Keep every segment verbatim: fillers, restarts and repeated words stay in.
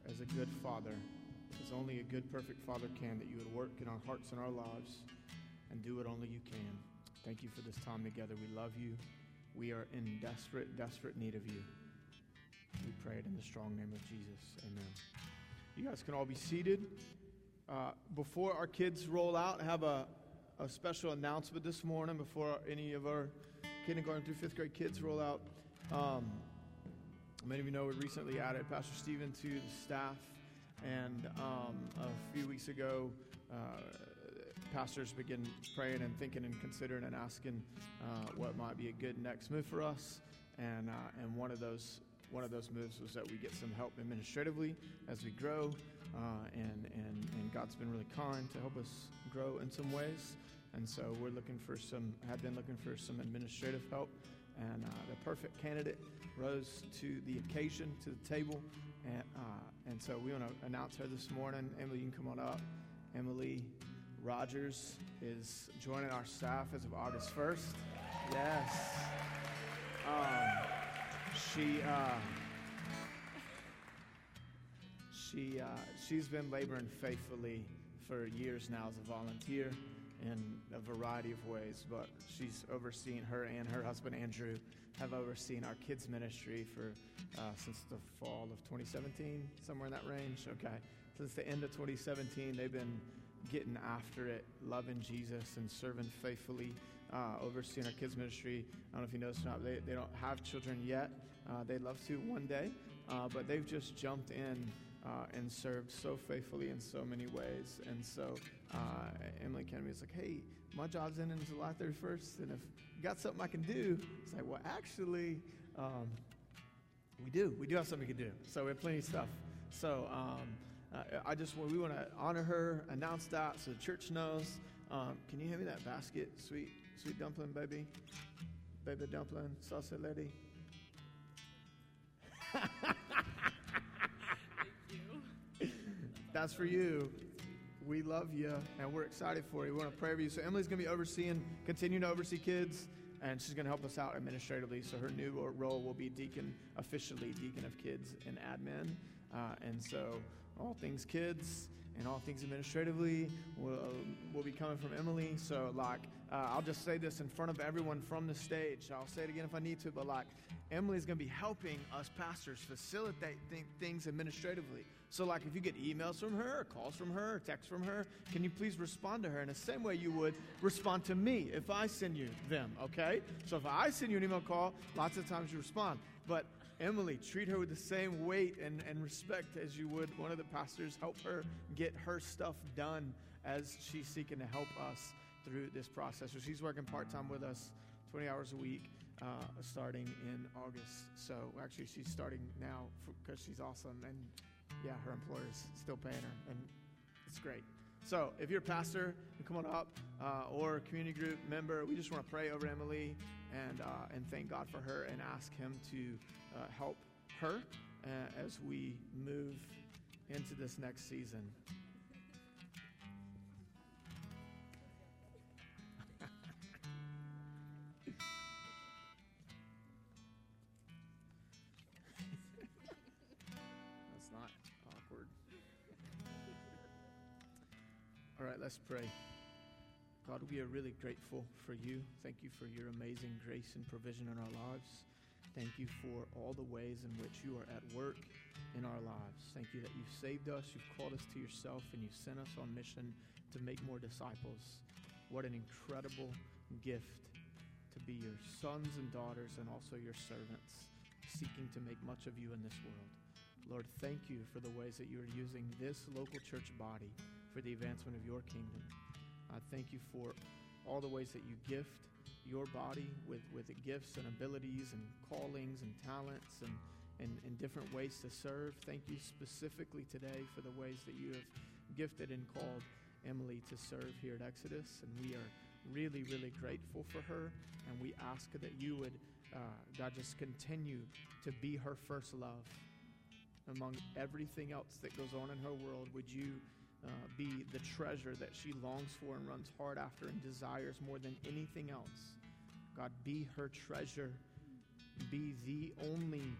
as a good father, as only a good, perfect father can, that you would work in our hearts and our lives and do what only you can. Thank you for this time together. We love you. We are in desperate, desperate need of you. We pray it in the strong name of Jesus. Amen. You guys can all be seated. Uh, before our kids roll out, I have a, a special announcement this morning before any of our kindergarten through fifth grade kids roll out. Um, many of you know we recently added Pastor Stephen to the staff, and um, a few weeks ago, uh, pastors begin praying and thinking and considering and asking uh, what might be a good next move for us, and uh, and one of those one of those moves was that we get some help administratively as we grow, uh, and and and God's been really kind to help us grow in some ways, and so we're looking for some have been looking for some administrative help, and uh, the perfect candidate rose to the occasion, to the table, and uh, and so we want to announce her this morning. Emily, you can come on up. Emily Rogers is joining our staff as of August first. Yes. Um, she uh, she uh, she's been laboring faithfully for years now as a volunteer in a variety of ways, but she's overseen, her and her husband Andrew have overseen our kids ministry for uh, since the fall of twenty seventeen, somewhere in that range. Okay, since the end of twenty seventeen, they've been getting after it, loving Jesus and serving faithfully, uh, overseeing our kids ministry. I don't know if you noticed or not, they, they don't have children yet. Uh, they'd love to one day, uh, but they've just jumped in uh, and served so faithfully in so many ways. And so uh, Emily came to me, it's like, hey, my job's ending July thirty-first, and if you got something I can do, it's like, well, actually, um, we do. We do have something we can do. So we have plenty of stuff. So, um, Uh, I just we want to honor her, announce that so the church knows. Um, can you hand me that basket, sweet, sweet dumpling, baby, baby dumpling, salsa lady? Thank you. That's for you. We love you, and we're excited for you. We want to pray for you. So Emily's going to be overseeing, continue to oversee kids, and she's going to help us out administratively. So her new role will be deacon, officially deacon of kids and admin. Uh, and so all things kids and all things administratively will, will be coming from Emily. So, like, uh, I'll just say this in front of everyone from the stage. I'll say it again if I need to, but, like, Emily's going to be helping us pastors facilitate th- things administratively. So, like, if you get emails from her, or calls from her, or texts from her, can you please respond to her in the same way you would respond to me if I send you them, okay? So if I send you an email call, lots of times you respond. But Emily, treat her with the same weight and, and respect as you would one of the pastors. Help her get her stuff done as she's seeking to help us through this process. So she's working part-time with us, twenty hours a week, uh, starting in August. So actually she's starting now because she's awesome. And yeah, her employer's still paying her, and it's great. So if you're a pastor, come on up, uh, or a community group member, we just want to pray over Emily and uh, and thank God for her and ask him to uh, help her uh, as we move into this next season. That's not awkward. All right, let's pray. God, we are really grateful for you. Thank you for your amazing grace and provision in our lives. Thank you for all the ways in which you are at work in our lives. Thank you that you've saved us, you've called us to yourself, and you've sent us on mission to make more disciples. What an incredible gift to be your sons and daughters and also your servants, seeking to make much of you in this world. Lord, thank you for the ways that you are using this local church body for the advancement of your kingdom. I thank you for all the ways that you gift your body with, with the gifts and abilities and callings and talents and, and, and different ways to serve. Thank you specifically today for the ways that you have gifted and called Emily to serve here at Exodus. And we are really, really grateful for her. And we ask that you would, uh, God, just continue to be her first love. Among everything else that goes on in her world, would you Uh, be the treasure that she longs for and runs hard after and desires more than anything else. God, be her treasure. Be the only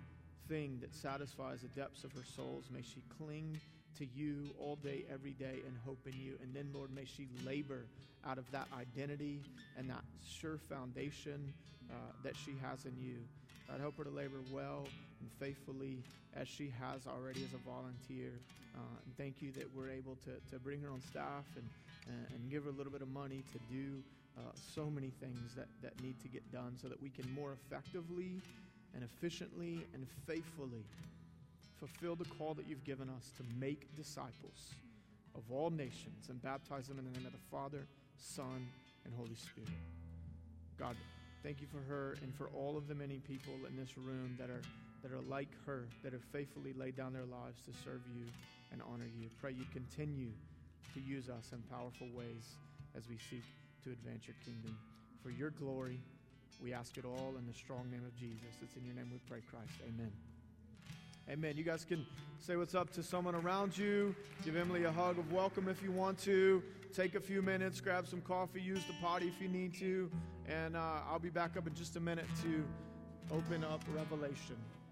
thing that satisfies the depths of her souls. May she cling to you all day, every day, and hope in you. And then, Lord, may she labor out of that identity and that sure foundation uh, that she has in you. God, help her to labor well and faithfully as she has already as a volunteer. Uh, and thank you that we're able to, to bring her on staff and, uh, and give her a little bit of money to do uh, so many things that, that need to get done so that we can more effectively and efficiently and faithfully fulfill the call that you've given us to make disciples of all nations and baptize them in the name of the Father, Son, and Holy Spirit. God, thank you for her and for all of the many people in this room that are that are like her, that have faithfully laid down their lives to serve you and honor you. Pray you continue to use us in powerful ways as we seek to advance your kingdom. For your glory, we ask it all in the strong name of Jesus. It's in your name we pray, Christ. Amen. Amen. You guys can say what's up to someone around you. Give Emily a hug of welcome if you want to. Take a few minutes, grab some coffee, use the potty if you need to. And uh, I'll be back up in just a minute to open up Revelation.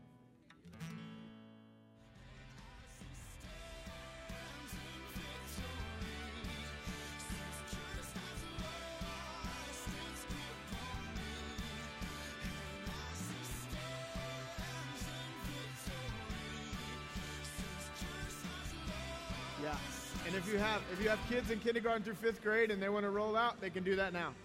Yeah. And if you have if you have kids in kindergarten through fifth grade and they want to roll out, they can do that now.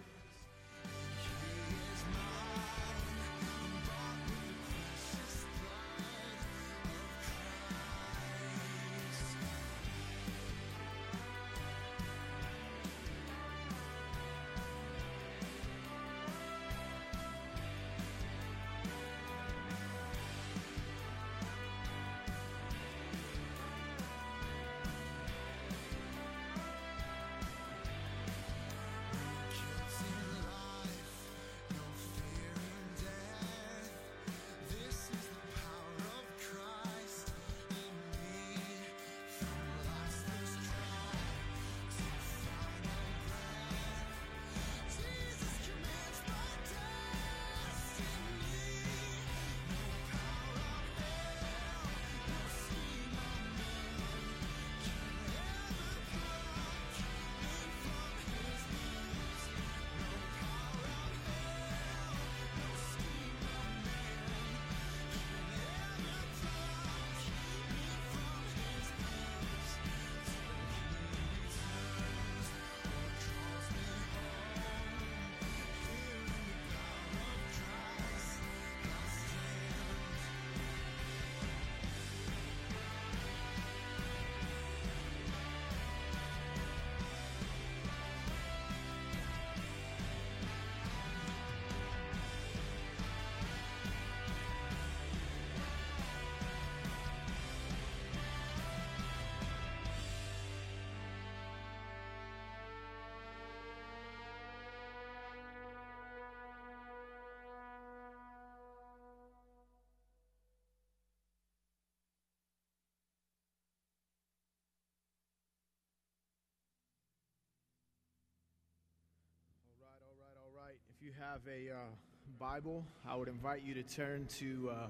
If you have a uh, Bible, I would invite you to turn to uh,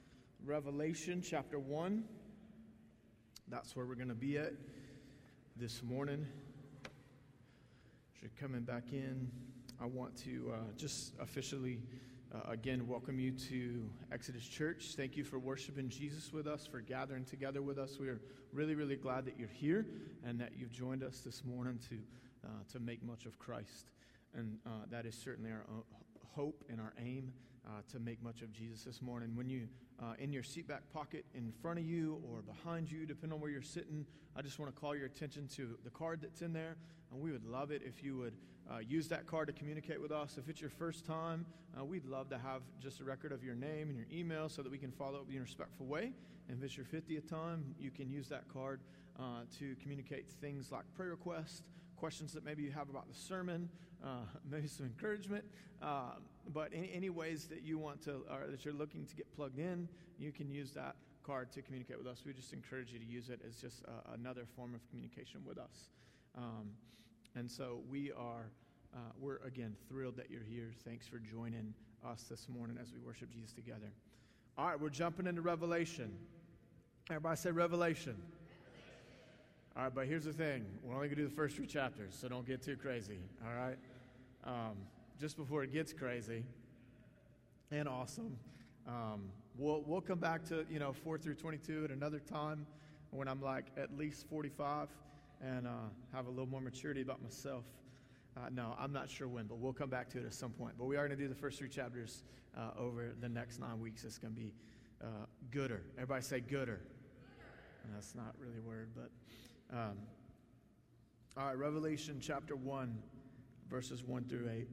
Revelation chapter one. That's where we're going to be at this morning. As you're coming back in, I want to uh, just officially, uh, again, welcome you to Exodus Church. Thank you for worshiping Jesus with us, for gathering together with us. We are really, really glad that you're here and that you've joined us this morning to uh, to make much of Christ. And uh, that is certainly our hope and our aim, uh, to make much of Jesus this morning. When you, uh, in your seat back pocket in front of you or behind you, depending on where you're sitting, I just want to call your attention to the card that's in there. And we would love it if you would uh, use that card to communicate with us. If it's your first time, uh, we'd love to have just a record of your name and your email so that we can follow up in a respectful way. And if it's your fiftieth time, you can use that card uh, to communicate things like prayer requests, questions that maybe you have about the sermon, uh, maybe some encouragement, uh, but any, any ways that you want to, or that you're looking to get plugged in, you can use that card to communicate with us. We just encourage you to use it as just uh, another form of communication with us. Um, and so we are, uh, we're again thrilled that you're here. Thanks for joining us this morning as we worship Jesus together. All right, we're jumping into Revelation. Everybody say Revelation. All right, but here's the thing. We're only going to do the first three chapters, so don't get too crazy, all right? Um, just before it gets crazy and awesome, um, we'll we'll come back to, you know, four through twenty-two at another time when I'm like at least forty-five and uh, have a little more maturity about myself. Uh, no, I'm not sure when, but we'll come back to it at some point. But we are going to do the first three chapters uh, over the next nine weeks. It's going to be uh, gooder. Everybody say gooder. That's not really a word, but... Um, all right, Revelation chapter one, verses one through eight.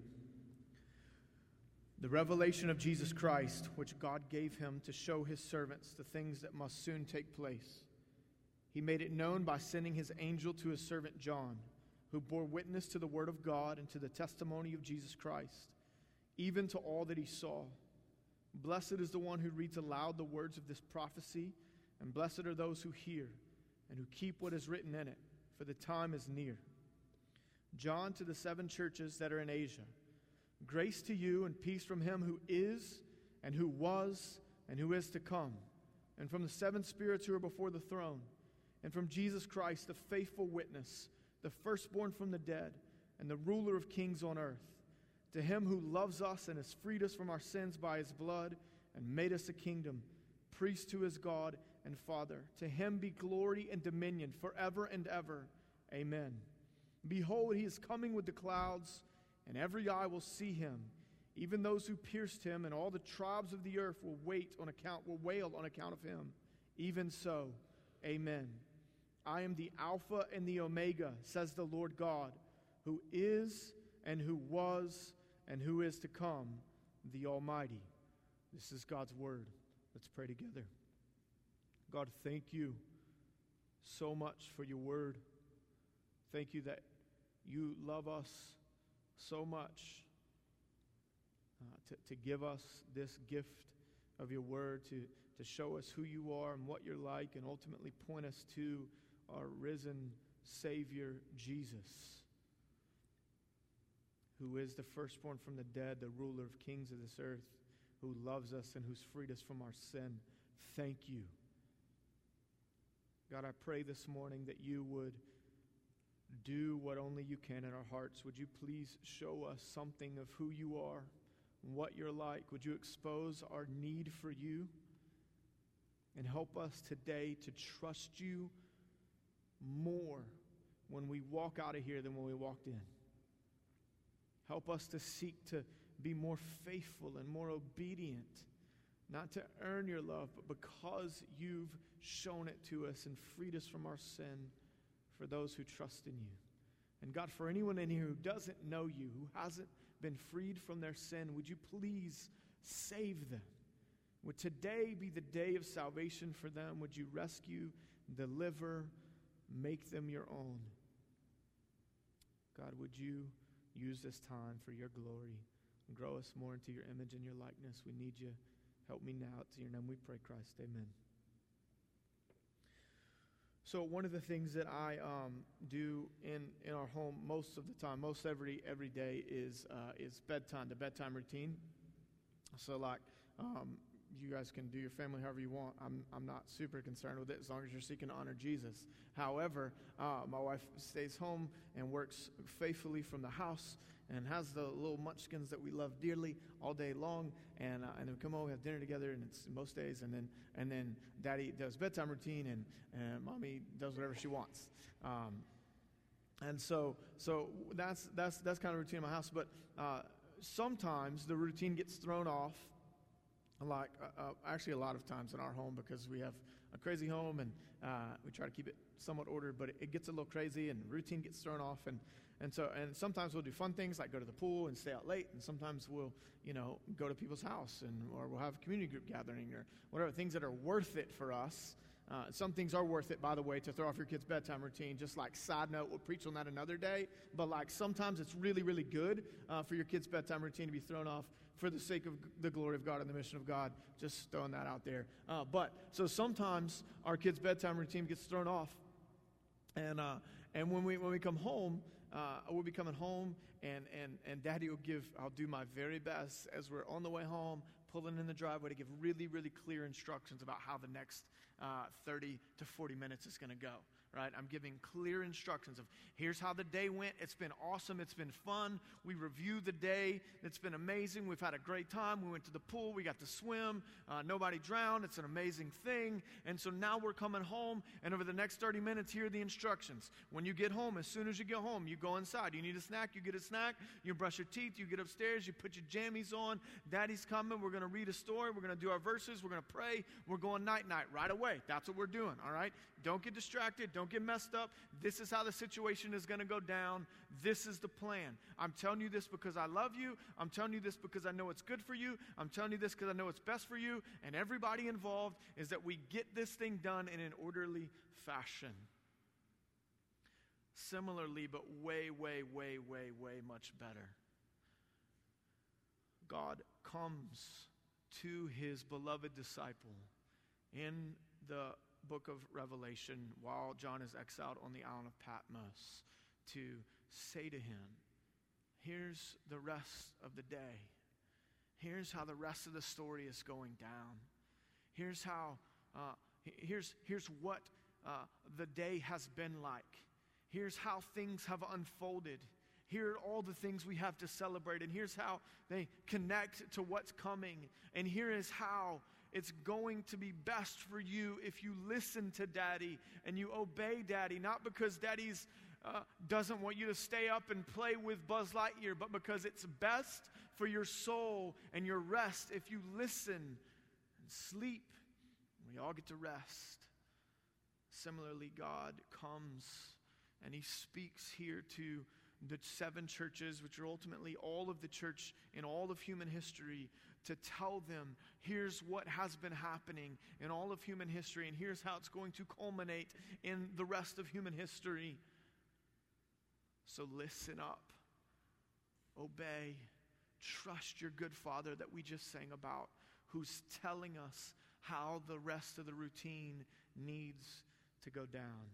The revelation of Jesus Christ, which God gave him to show his servants the things that must soon take place. He made it known by sending his angel to his servant John, who bore witness to the word of God and to the testimony of Jesus Christ, even to all that he saw. Blessed is the one who reads aloud the words of this prophecy, and blessed are those who hear and who keep what is written in it, for the time is near. John, to the seven churches that are in Asia, grace to you and peace from him who is, and who was, and who is to come, and from the seven spirits who are before the throne, and from Jesus Christ, the faithful witness, the firstborn from the dead, and the ruler of kings on earth. To him who loves us and has freed us from our sins by his blood, and made us a kingdom, priest to his God and Father. To him be glory and dominion forever and ever. Amen. Behold, he is coming with the clouds, and every eye will see him, even those who pierced him, and all the tribes of the earth will wait on account, will wail on account of him. Even so, amen. I am the Alpha and the Omega, says the Lord God, who is and who was and who is to come, the Almighty. This is God's word. Let's pray together. God, thank you so much for your word. Thank you that you love us so much uh, to, to give us this gift of your word, to, to show us who you are and what you're like, and ultimately point us to our risen Savior, Jesus, who is the firstborn from the dead, the ruler of kings of this earth, who loves us and who's freed us from our sin. Thank you. God, I pray this morning that you would do what only you can in our hearts. Would you please show us something of who you are, what you're like? Would you expose our need for you? And help us today to trust you more when we walk out of here than when we walked in. Help us to seek to be more faithful and more obedient, not to earn your love, but because you've shown it to us and freed us from our sin, for those who trust in you. And God, for anyone in here who doesn't know you, who hasn't been freed from their sin, would you please save them? Would today be the day of salvation for them? Would you rescue, deliver, make them your own? God, would you use this time for your glory and grow us more into your image and your likeness? We need you. Help me now. To your name we pray, Christ. Amen. So one of the things that I um, do in, in our home most of the time, most every every day, is uh, is bedtime, the bedtime routine. So like, um, you guys can do your family however you want. I'm I'm not super concerned with it as long as you're seeking to honor Jesus. However, uh, my wife stays home and works faithfully from the house and has the little munchkins that we love dearly all day long, and uh, and then we come home, we have dinner together, and it's most days, and then and then Daddy does bedtime routine, and, and Mommy does whatever she wants, um, and so so that's that's that's kind of routine in my house. But uh, sometimes the routine gets thrown off, like uh, uh, actually a lot of times in our home, because we have a crazy home, and uh, we try to keep it somewhat ordered, but it, it gets a little crazy, and routine gets thrown off, and. And so, and sometimes we'll do fun things like go to the pool and stay out late. And sometimes we'll, you know, go to people's house, and or we'll have a community group gathering or whatever, things that are worth it for us. Uh, some things are worth it, by the way, to throw off your kid's bedtime routine. Just like side note, we'll preach on that another day. But like sometimes it's really, really good uh, for your kid's bedtime routine to be thrown off for the sake of the glory of God and the mission of God. Just throwing that out there. Uh, but so sometimes our kid's bedtime routine gets thrown off, and uh, and when we when we come home. Uh, we'll be coming home, and, and, and Daddy will give, I'll do my very best as we're on the way home, pulling in the driveway to give really, really clear instructions about how the next uh, thirty to forty minutes is going to go. Right? I'm giving clear instructions of here's how the day went. It's been awesome. It's been fun. We reviewed the day. It's been amazing. We've had a great time. We went to the pool. We got to swim. Uh, nobody drowned. It's an amazing thing. And so now we're coming home, and over the next thirty minutes, here are the instructions. When you get home, as soon as you get home, you go inside. You need a snack, you get a snack. You brush your teeth. You get upstairs. You put your jammies on. Daddy's coming. We're going to read a story. We're going to do our verses. We're going to pray. We're going night-night right away. That's what we're doing, all right? Don't get distracted. Don't get messed up. This is how the situation is going to go down. This is the plan. I'm telling you this because I love you. I'm telling you this because I know it's good for you. I'm telling you this because I know it's best for you. And everybody involved is that we get this thing done in an orderly fashion. Similarly, but way, way, way, way, way much better. God comes to his beloved disciple in the book of Revelation while John is exiled on the island of Patmos to say to him, here's the rest of the day. Here's how the rest of the story is going down. Here's how, uh, here's, here's what uh, the day has been like. Here's how things have unfolded. Here are all the things we have to celebrate, and here's how they connect to what's coming. And here is how it's going to be best for you if you listen to Daddy and you obey Daddy, not because Daddy's uh, doesn't want you to stay up and play with Buzz Lightyear, but because it's best for your soul and your rest if you listen and sleep. We all get to rest. Similarly, God comes and he speaks here to the seven churches, which are ultimately all of the church in all of human history, to tell them, here's what has been happening in all of human history, and here's how it's going to culminate in the rest of human history. So listen up, obey, trust your good Father that we just sang about, who's telling us how the rest of the routine needs to go down.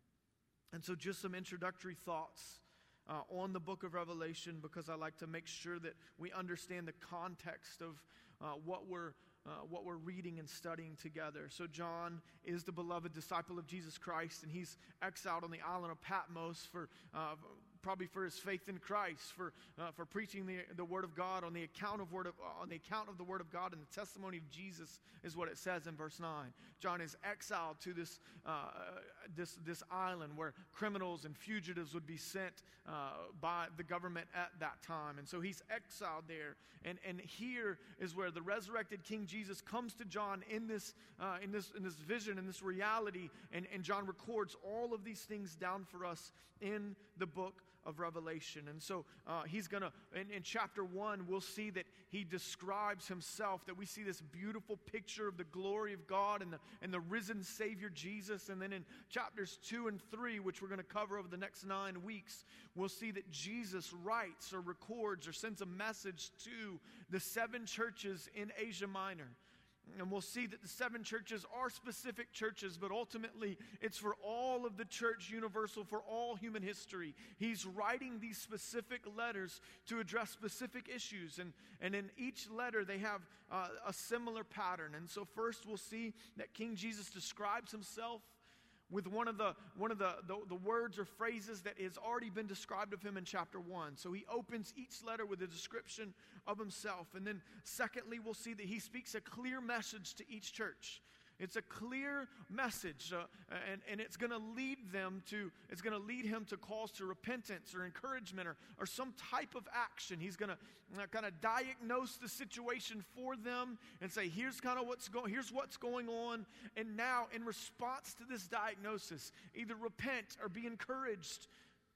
And so just some introductory thoughts Uh, on the book of Revelation, because I like to make sure that we understand the context of uh, what we're uh, what we're reading and studying together. So John is the beloved disciple of Jesus Christ, and he's exiled on the island of Patmos for uh, probably for his faith in Christ, for uh, for preaching the the word of God on the account of word of on the account of the word of God and the testimony of Jesus is what it says in verse nine. John is exiled to this uh, this this island where criminals and fugitives would be sent uh, by the government at that time, and so he's exiled there. And and here is where the resurrected King Jesus comes to John in this uh, in this in this vision, in this reality, and and John records all of these things down for us in the book of Revelation. And so uh, he's going to, in, in chapter one, we'll see that he describes himself, that we see this beautiful picture of the glory of God and the, and the risen Savior Jesus. And then in chapters two and three, which we're going to cover over the next nine weeks, we'll see that Jesus writes or records or sends a message to the seven churches in Asia Minor. And we'll see that the seven churches are specific churches, but ultimately it's for all of the church universal, for all human history. He's writing these specific letters to address specific issues. And, and in each letter, they have uh, a similar pattern. And so first we'll see that King Jesus describes himself with one of the one of the, the, the words or phrases that has already been described of him in chapter one. So he opens each letter with a description of himself. And then secondly, we'll see that he speaks a clear message to each church. It's a clear message, uh, and, and it's going to lead them to, it's going to lead him to calls to repentance or encouragement or, or some type of action. He's going to uh, kind of diagnose the situation for them and say, here's kind of what's going, here's what's going on. And now in response to this diagnosis, either repent or be encouraged.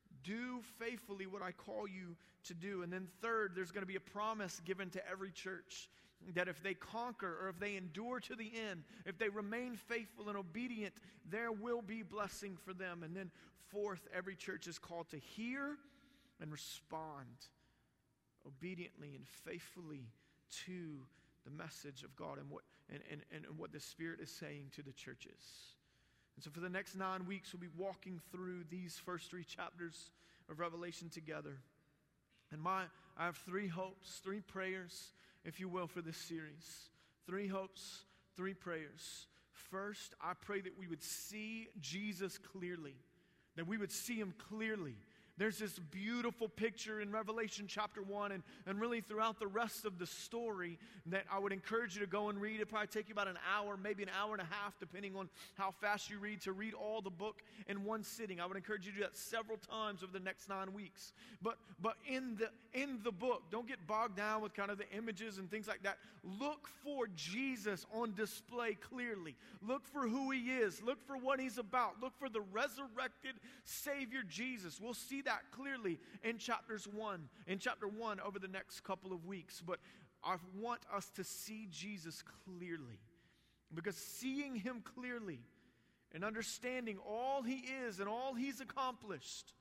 Do faithfully what I call you to do. And then third, there's going to be a promise given to every church that if they conquer or if they endure to the end, if they remain faithful and obedient, there will be blessing for them. And then fourth, every church is called to hear and respond obediently and faithfully to the message of God and what and, and, and what the Spirit is saying to the churches. And so for the next nine weeks, we'll be walking through these first three chapters of Revelation together. And my, I have three hopes, three prayers, if you will, for this series. Three hopes, three prayers. First, I pray that we would see Jesus clearly, that we would see him clearly. There's this beautiful picture in Revelation chapter one and, and really throughout the rest of the story that I would encourage you to go and read. It'll probably take you about an hour, maybe an hour and a half, depending on how fast you read, to read all the book in one sitting. I would encourage you to do that several times over the next nine weeks. But but in the in the book, don't get bogged down with kind of the images and things like that. Look for Jesus on display clearly. Look for who he is. Look for what he's about. Look for the resurrected Savior Jesus. We'll see that clearly in chapters one, in chapter one over the next couple of weeks. But I want us to see Jesus clearly, because seeing him clearly and understanding all he is and all he's accomplished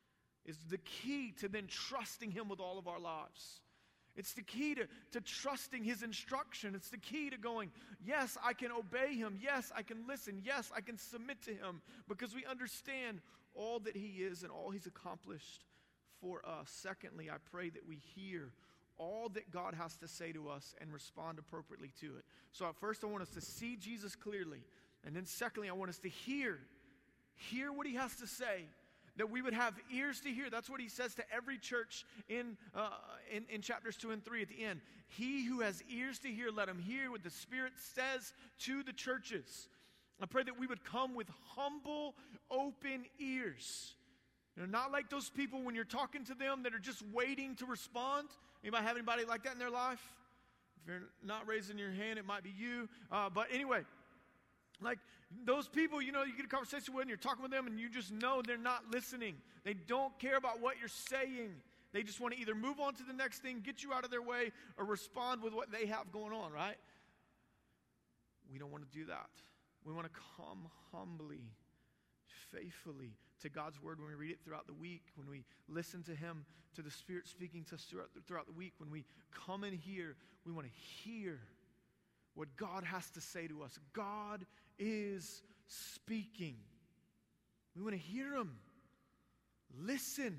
is the key to then trusting him with all of our lives. It's the key to, to trusting his instruction. It's the key to going, yes, I can obey him. Yes, I can listen. Yes, I can submit to him, because we understand all that he is and all he's accomplished for us. Secondly, I pray that we hear all that God has to say to us and respond appropriately to it. So at first I want us to see Jesus clearly. And then secondly, I want us to hear, hear what he has to say. That we would have ears to hear. That's what he says to every church in, uh, in, in chapters two and three at the end. He who has ears to hear, let him hear what the Spirit says to the churches. I pray that we would come with humble, open ears. You know, not like those people when you're talking to them that are just waiting to respond. Anybody have anybody like that in their life? If you're not raising your hand, it might be you. Uh, but anyway, like those people, you know, you get a conversation with and you're talking with them and you just know they're not listening. They don't care about what you're saying. They just want to either move on to the next thing, get you out of their way, or respond with what they have going on, right? We don't want to do that. We want to come humbly, faithfully to God's word when we read it throughout the week, when we listen to him, to the Spirit speaking to us throughout the, throughout the week. When we come in here, we want to hear what God has to say to us. God is speaking. We want to hear him. Listen.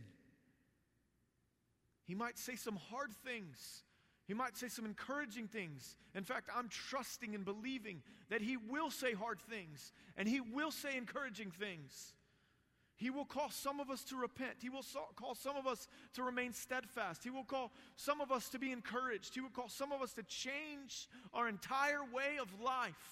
He might say some hard things. He might say some encouraging things. In fact, I'm trusting and believing that he will say hard things and he will say encouraging things. He will call some of us to repent. He will so- call some of us to remain steadfast. He will call some of us to be encouraged. He will call some of us to change our entire way of life.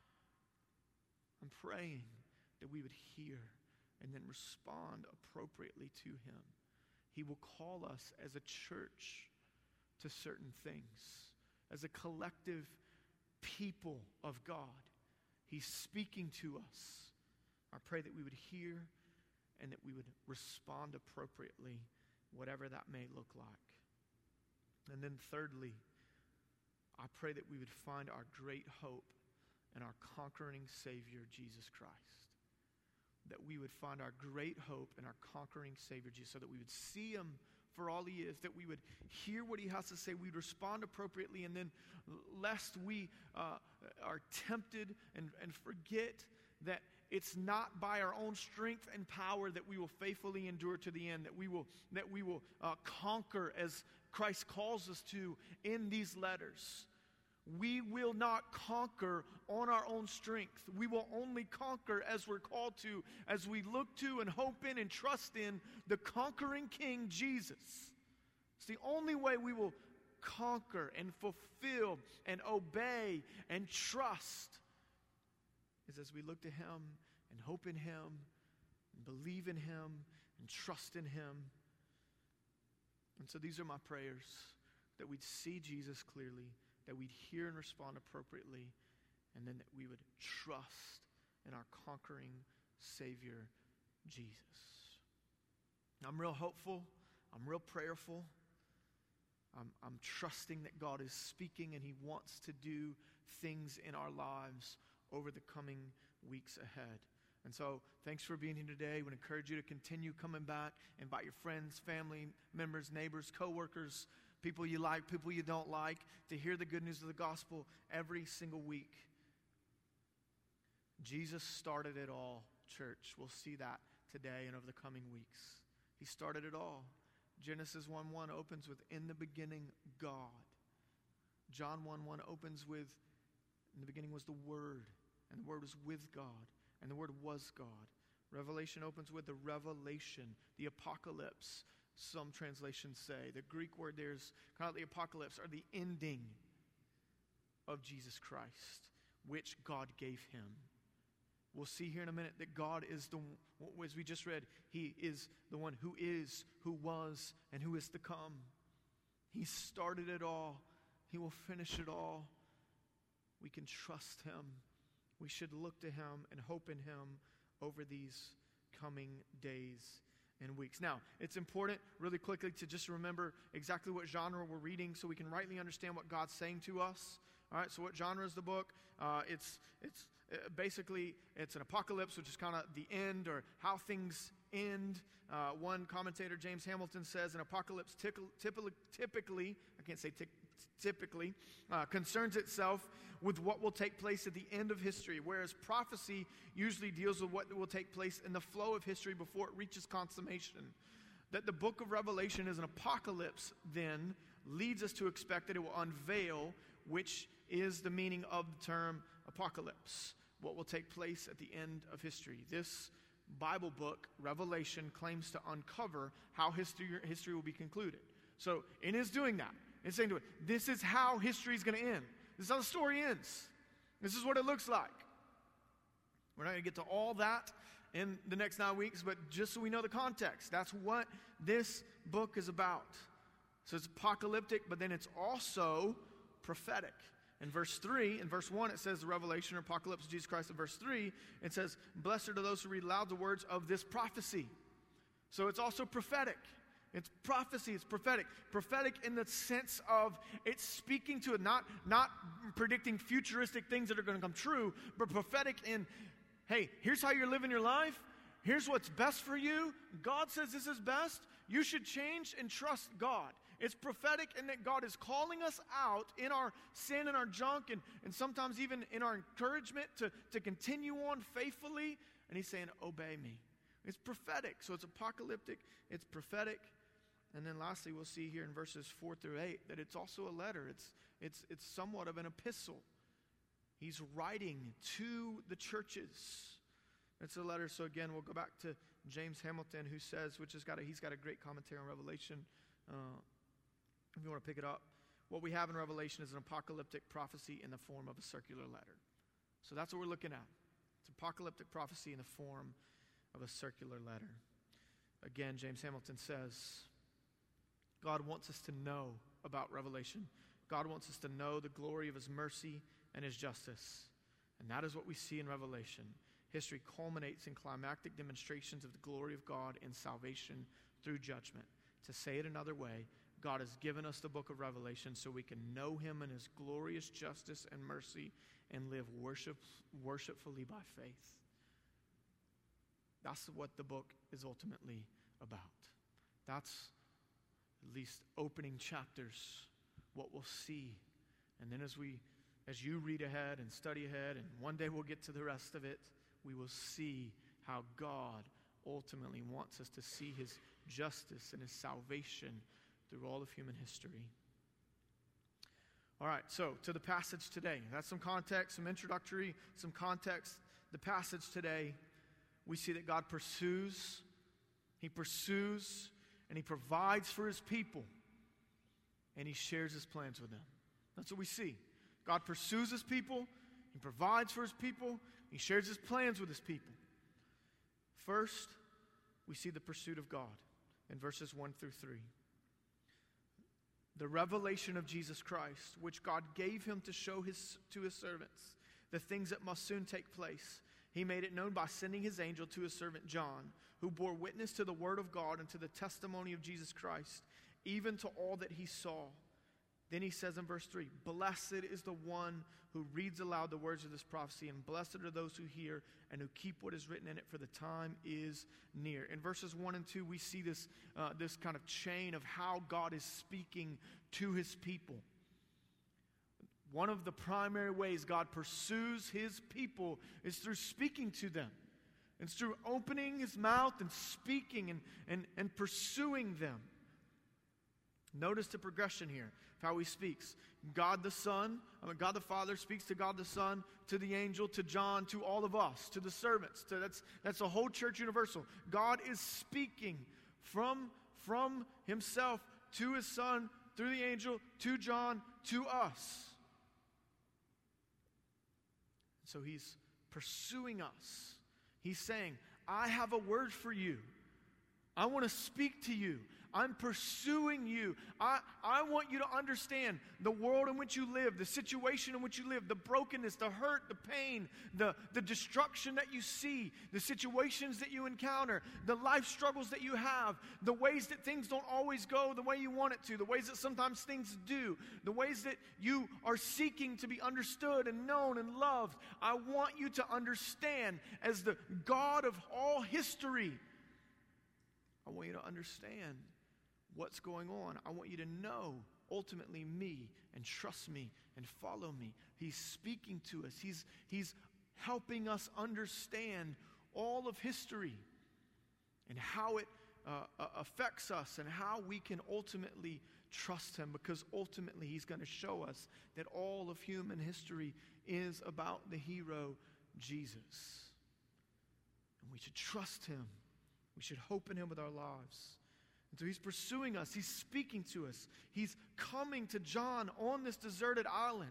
I'm praying that we would hear and then respond appropriately to him. He will call us as a church to certain things, as a collective people of God. He's speaking to us. I pray that we would hear and that we would respond appropriately, whatever that may look like. And then thirdly, I pray that we would find our great hope in our conquering Savior, Jesus Christ. That we would find our great hope in our conquering Savior, Jesus, so that we would see him for all he is, that we would hear what he has to say, we'd respond appropriately, and then lest we uh, are tempted and, and forget that it's not by our own strength and power that we will faithfully endure to the end, that we will, that we will uh, conquer as Christ calls us to in these letters. We will not conquer on our own strength. We will only conquer as we're called to, as we look to and hope in and trust in the conquering King, Jesus. It's the only way we will conquer and fulfill and obey and trust is as we look to him and hope in him and believe in him and trust in him. And so these are my prayers, that we'd see Jesus clearly, that we'd hear and respond appropriately, and then that we would trust in our conquering Savior, Jesus. I'm real hopeful. I'm real prayerful. I'm, I'm trusting that God is speaking and he wants to do things in our lives over the coming weeks ahead. And so thanks for being here today. I would encourage you to continue coming back. Invite your friends, family members, neighbors, coworkers, people you like, people you don't like, to hear the good news of the gospel every single week. Jesus started it all, church. We'll see that today and over the coming weeks. He started it all. Genesis one one opens with, in the beginning, God. John one one opens with, in the beginning was the Word, and the Word was with God, and the Word was God. Revelation opens with the revelation, the apocalypse, some translations say. The Greek word there is kind of the apocalypse, or the ending of Jesus Christ, which God gave him. We'll see here in a minute that God is the, as we just read, he is the one who is, who was, and who is to come. He started it all. He will finish it all. We can trust him. We should look to him and hope in him over these coming days and weeks. Now, it's important really quickly to just remember exactly what genre we're reading so we can rightly understand what God's saying to us. All right, so what genre is the book? Uh, it's it's uh, basically, it's an apocalypse, which is kind of the end or how things end. Uh, one commentator, James Hamilton, says an apocalypse typically, typically I can't say typically, uh, concerns itself with what will take place at the end of history, whereas prophecy usually deals with what will take place in the flow of history before it reaches consummation. That the book of Revelation is an apocalypse, then, leads us to expect that it will unveil, which is the meaning of the term apocalypse, what will take place at the end of history. This Bible book, Revelation, claims to uncover how history, history will be concluded. So, in his doing that, it's saying to it, this is how history is going to end. This is how the story ends. This is what it looks like. We're not going to get to all that in the next nine weeks, but just so we know the context, that's what this book is about. So it's apocalyptic, but then it's also prophetic. In verse three, in verse one, it says the revelation or apocalypse of Jesus Christ. In verse three, it says, blessed are those who read aloud the words of this prophecy. So it's also prophetic. It's prophecy, it's prophetic. Prophetic in the sense of it's speaking to it, not, not predicting futuristic things that are going to come true, but prophetic in, hey, here's how you're living your life. Here's what's best for you. God says this is best. You should change and trust God. It's prophetic in that God is calling us out in our sin and our junk and, and sometimes even in our encouragement to, to continue on faithfully. And he's saying, obey me. It's prophetic. So it's apocalyptic. It's prophetic. And then lastly, we'll see here in verses four through eight that it's also a letter. It's, it's, it's somewhat of an epistle. He's writing to the churches. It's a letter. So again, we'll go back to James Hamilton, who says, which has got a, he's got a great commentary on Revelation. Uh, if you want to pick it up, what we have in Revelation is an apocalyptic prophecy in the form of a circular letter. So that's what we're looking at. It's apocalyptic prophecy in the form of a circular letter. Again, James Hamilton says, God wants us to know about Revelation. God wants us to know the glory of his mercy and his justice. And that is what we see in Revelation. History culminates in climactic demonstrations of the glory of God in salvation through judgment. To say it another way, God has given us the book of Revelation so we can know him in his glorious justice and mercy and live worship, worshipfully by faith. That's what the book is ultimately about. That's at least opening chapters, what we'll see. And then as we, as you read ahead and study ahead, and one day we'll get to the rest of it, we will see how God ultimately wants us to see his justice and his salvation through all of human history. All right, so to the passage today. That's some context, some introductory, some context. The passage today, we see that God pursues, he pursues, and he provides for his people, and he shares his plans with them. That's what we see. God pursues his people, he provides for his people, he shares his plans with his people. First, we see the pursuit of God in verses one through three. The revelation of Jesus Christ, which God gave him to show his, to his servants, the things that must soon take place. He made it known by sending his angel to his servant John, who bore witness to the word of God and to the testimony of Jesus Christ, even to all that he saw. Then he says in verse three, blessed is the one who reads aloud the words of this prophecy, and blessed are those who hear and who keep what is written in it, for the time is near. In verses one and two, we see this, uh, this kind of chain of how God is speaking to his people. One of the primary ways God pursues his people is through speaking to them. It's through opening his mouth and speaking and, and, and pursuing them. Notice the progression here of how he speaks. God the Son, I mean, God the Father speaks to God the Son, to the angel, to John, to all of us, to the servants. To, that's, that's the whole church universal. God is speaking from, from himself to his Son, through the angel, to John, to us. So he's pursuing us. He's saying, I have a word for you. I want to speak to you. I'm pursuing you. I, I want you to understand the world in which you live, the situation in which you live, the brokenness, the hurt, the pain, the, the destruction that you see, the situations that you encounter, the life struggles that you have, the ways that things don't always go the way you want it to, the ways that sometimes things do, the ways that you are seeking to be understood and known and loved. I want you to understand, as the God of all history, I want you to understand what's going on. I want you to know, ultimately, me, and trust me, and follow me. He's speaking to us. He's, he's helping us understand all of history and how it uh, affects us and how we can ultimately trust him, because ultimately he's going to show us that all of human history is about the hero, Jesus. And we should trust him. We should hope in him with our lives. And so he's pursuing us. He's speaking to us. He's coming to John on this deserted island.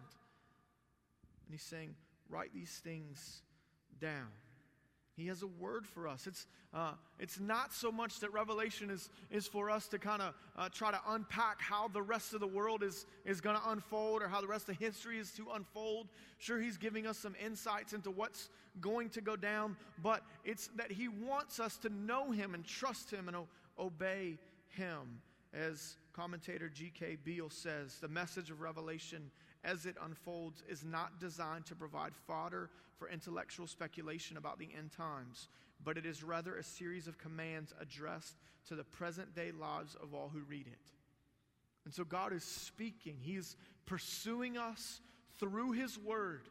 And he's saying, write these things down. He has a word for us. It's uh, it's not so much that Revelation is, is for us to kind of uh, try to unpack how the rest of the world is, is going to unfold, or how the rest of history is to unfold. Sure, he's giving us some insights into what's going to go down, but it's that he wants us to know him and trust him and o- obey him. As commentator G K Beale says, the message of Revelation as it unfolds is not designed to provide fodder for intellectual speculation about the end times, but it is rather a series of commands addressed to the present-day lives of all who read it. And so God is speaking. He's pursuing us through his word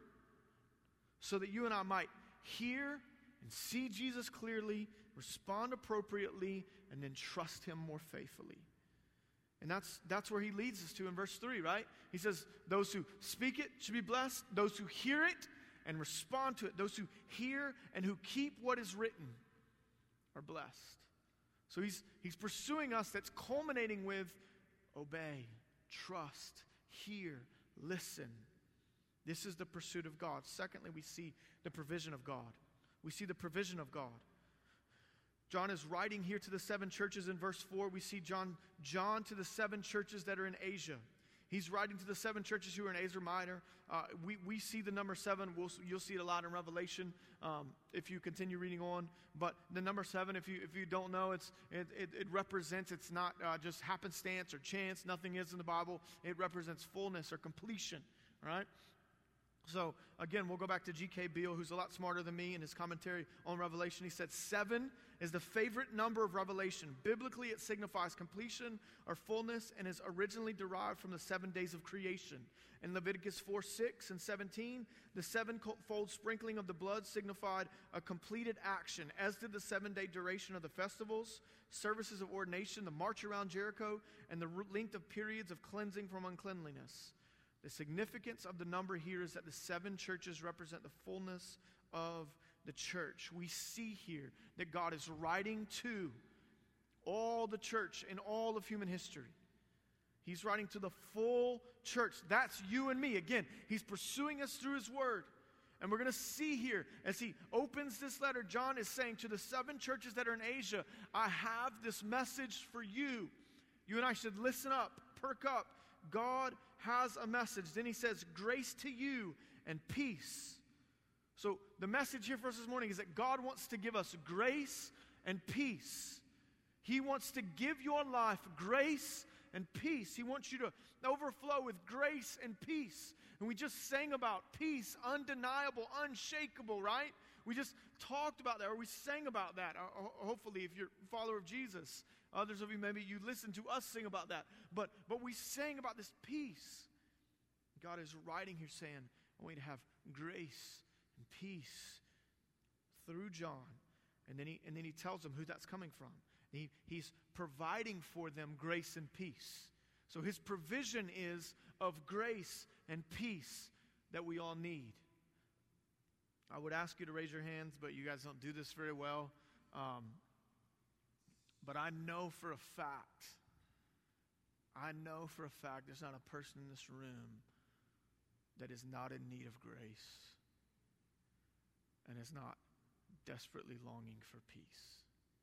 so that you and I might hear and see Jesus clearly, respond appropriately, and then trust him more faithfully. And that's that's where he leads us to in verse three, right? He says, those who speak it should be blessed. Those who hear it and respond to it, those who hear and who keep what is written are blessed. So he's he's pursuing us. That's culminating with obey, trust, hear, listen. This is the pursuit of God. Secondly, we see the provision of God. We see the provision of God. John is writing here to the seven churches in verse four. We see John, John to the seven churches that are in Asia. He's writing to the seven churches who are in Asia Minor. Uh, we, we see the number seven. We'll, you'll see it a lot in Revelation um, if you continue reading on. But the number seven, if you if you don't know, it's it, it, it represents, it's not uh, just happenstance or chance. Nothing is in the Bible. It represents fullness or completion, right? So, again, we'll go back to G K Beale, who's a lot smarter than me in his commentary on Revelation. He said, seven is the favorite number of Revelation. Biblically, it signifies completion or fullness and is originally derived from the seven days of creation. In Leviticus four, six, and seventeen, the sevenfold sprinkling of the blood signified a completed action, as did the seven-day duration of the festivals, services of ordination, the march around Jericho, and the length of periods of cleansing from uncleanliness. The significance of the number here is that the seven churches represent the fullness of the church. We see here that God is writing to all the church in all of human history. He's writing to the full church. That's you and me. Again, he's pursuing us through his word. And we're going to see here, as he opens this letter, John is saying to the seven churches that are in Asia, I have this message for you. You and I should listen up, perk up. God has a message. Then he says, grace to you and peace. So the message here for us this morning is that God wants to give us grace and peace. He wants to give your life grace and peace. He wants you to overflow with grace and peace. And we just sang about peace, undeniable, unshakable, right? We just talked about that, or we sang about that. Uh, hopefully, if you're a follower of Jesus, others of you, maybe you listened to us sing about that. But but we sang about this peace. God is writing here saying, I want you to have grace and peace through John. And then he and then he tells them who that's coming from. He, he's providing for them grace and peace. So his provision is of grace and peace that we all need. I would ask you to raise your hands, but you guys don't do this very well. Um, but I know for a fact, I know for a fact there's not a person in this room that is not in need of grace and is not desperately longing for peace.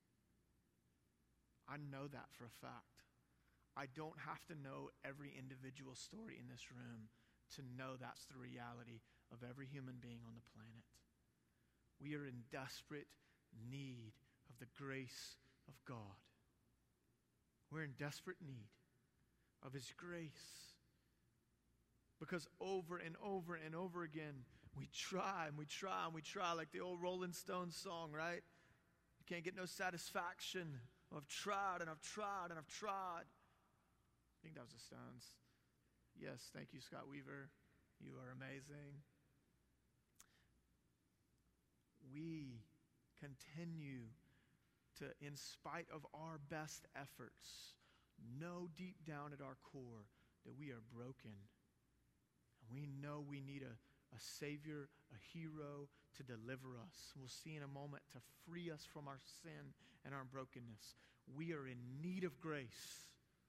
I know that for a fact. I don't have to know every individual story in this room to know that's the reality of every human being on the planet. We are in desperate need of the grace of God. We're in desperate need of his grace. Because over and over and over again, we try and we try and we try, like the old Rolling Stones song, right? You can't get no satisfaction. I've tried and I've tried and I've tried. I think that was the Stones. Yes, thank you, Scott Weaver. You are amazing. We continue to, in spite of our best efforts, know deep down at our core that we are broken. And we know we need a, a Savior, a hero to deliver us. We'll see in a moment, to free us from our sin and our brokenness. We are in need of grace.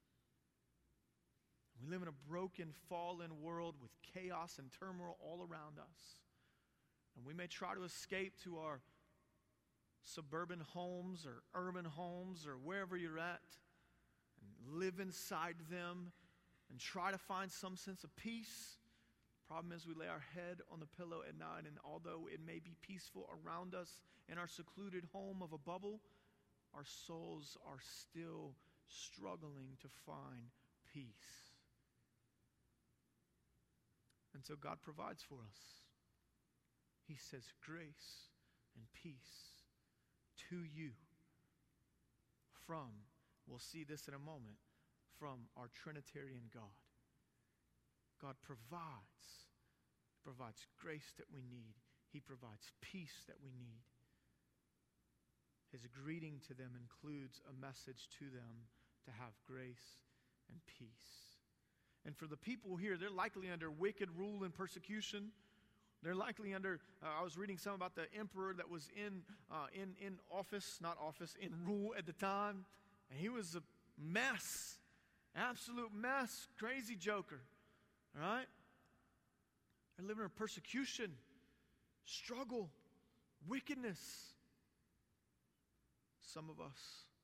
We live in a broken, fallen world with chaos and turmoil all around us. And we may try to escape to our suburban homes or urban homes or wherever you're at and live inside them and try to find some sense of peace. Problem is, we lay our head on the pillow at night, and although it may be peaceful around us in our secluded home of a bubble, our souls are still struggling to find peace. And so God provides for us. He says, grace and peace to you from, we'll see this in a moment, from our Trinitarian God. God provides, provides grace that we need. He provides peace that we need. His greeting to them includes a message to them to have grace and peace. And for the people here, they're likely under wicked rule and persecution. They're likely under, uh, I was reading some about the emperor that was in, uh, in, in office, not office, in rule at the time. And he was a mess, absolute mess, crazy joker. All right? They're living in persecution, struggle, wickedness. Some of us